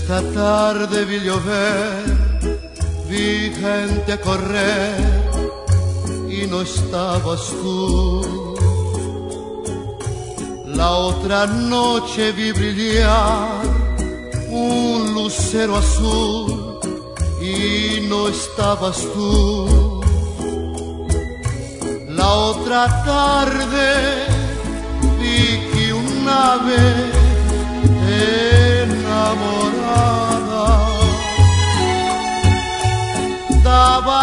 Esta tarde vi llover, vi gente correr y no estabas tú. La otra noche vi brillar un lucero azul y no estabas tú. La otra tarde vi que un ave enamorada daba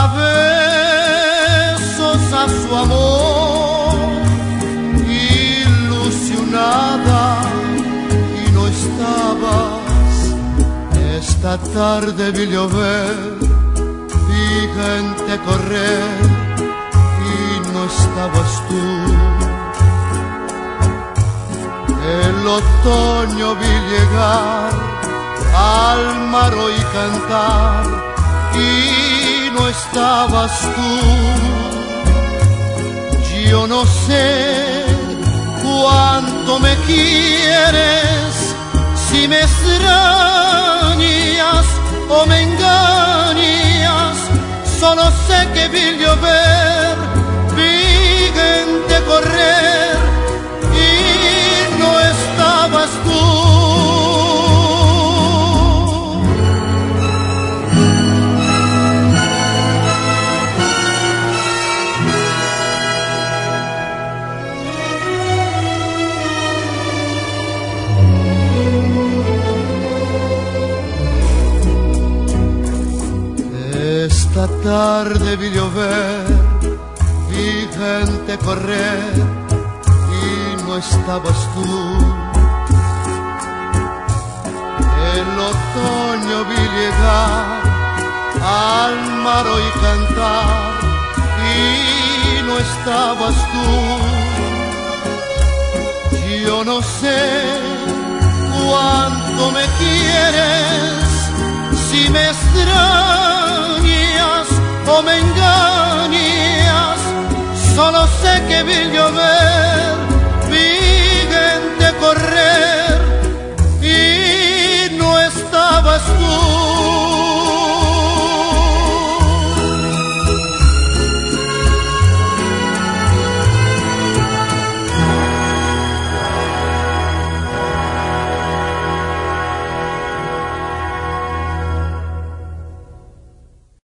besos a su amor, ilusionada, y no estabas. Esta tarde vi llover, vi gente correr y no estabas tú. El otoño vi llegar al mar y cantar y no estabas tú. Yo no sé cuánto me quieres, si me extrañas o me engañas. Solo sé que vi llover, vi gente correr y no estabas tú. Esta tarde vi llover, vi gente correr y no estabas tú. El otoño vi llegar al mar y cantar y no estabas tú. Yo no sé cuánto me quieres, si me extrañas o me engañas. Solo sé que vi llover,